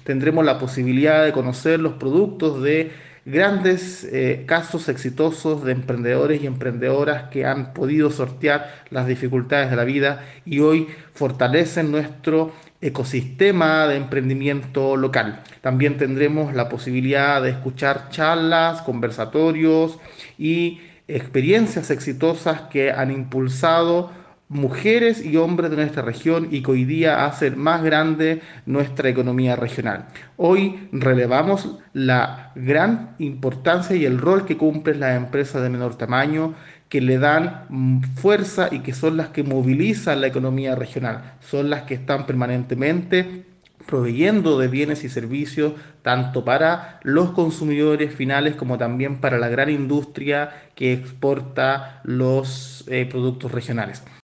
tendremos la posibilidad de conocer los productos de grandes casos exitosos de emprendedores y emprendedoras que han podido sortear las dificultades de la vida y hoy fortalecen nuestro ecosistema de emprendimiento local. También tendremos la posibilidad de escuchar charlas, conversatorios y experiencias exitosas que han impulsado mujeres y hombres de nuestra región y que hoy día hacen más grande nuestra economía regional. Hoy relevamos la gran importancia y el rol que cumplen las empresas de menor tamaño, que le dan fuerza y que son las que movilizan la economía regional, son las que están permanentemente proveyendo de bienes y servicios tanto para los consumidores finales como también para la gran industria que exporta los productos regionales.